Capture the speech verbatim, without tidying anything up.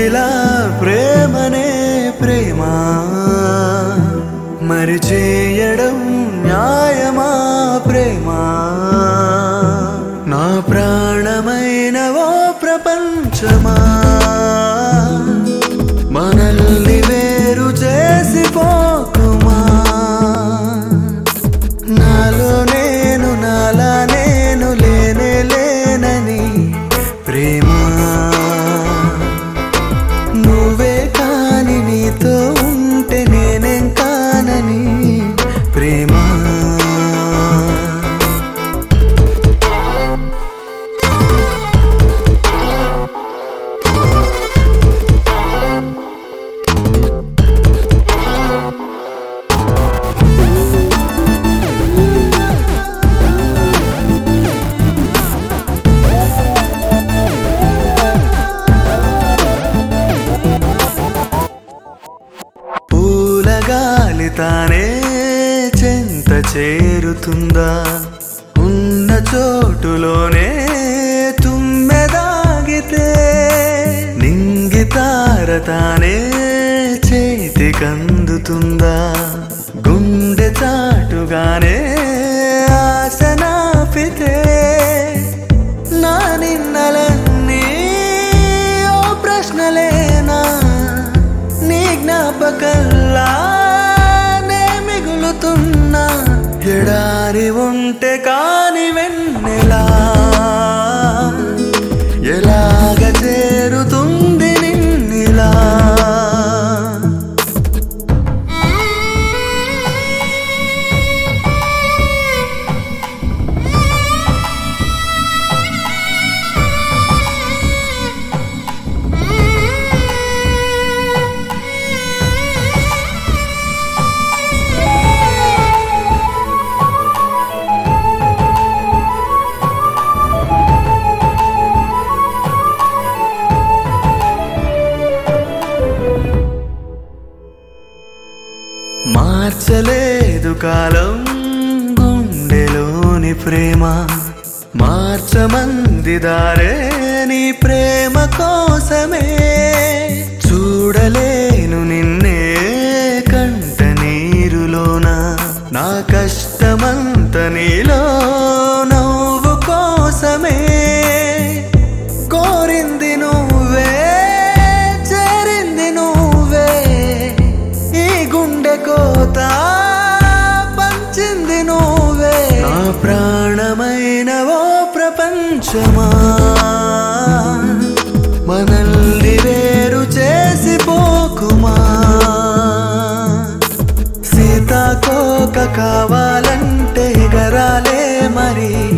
ఇలా ప్రేమనే ప్రేమ మరి చేయడం న్యాయమా ప్రేమ నా ప్రాణమైన ఓ ప్రపంచమా మనల్ని వేరు చేసిపోకుమా నాలో నేను నాలా నేను లేనే లేనని ప్రేమ నువ్వే కాని నీతో ఉంటే నేనేం కానని ప్రేమ గాలి తానే చెంత చేరుతుందా ఉన్న చోటులోనే తుమ్మెదాగితే నింగితార తానే చేతికందుతుందా గుండె చాటుగానే ఆశనాపితే నా నిన్నలన్నీ ఓ ప్రశ్నలేనా నీ జ్ఞాపకల్లా ఎడారి ఉంటే కాని వెన్నెలా ఎలాగ చేరుతుంది నిన్నిలా మార్చలేదు కాలం గుండెలోని ప్రేమ మార్చమంది దారే నీ ప్రేమ కోసమే చూడలేను నిన్నే కంట నీరులోన నా కష్టమంత నీలో నవ్వు కోసమే కోరింది నువ్వే చేరింది నువ్వే ఈ గుండె కోత పంచింది నువ్వే నా ప్రాణమైన ఓ ప్రపంచమా మనల్ని వేరు చేసిపోకుమా సీతాకోక కావాలంటే ఎగరాలే మరి